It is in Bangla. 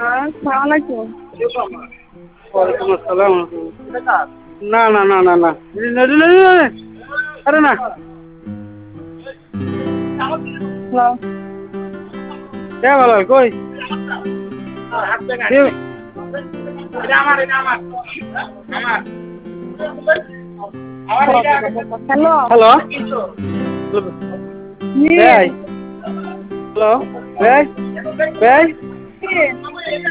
আসসালামু আলাইকুম। ওয়ালাইকুম আসসালাম। না না না না না, আরে না। হ্যালো। কে ভালো কই? হ্যালো। হ্যালো। জি। ভাই, হ্যালো ভাই, ভাই। জি।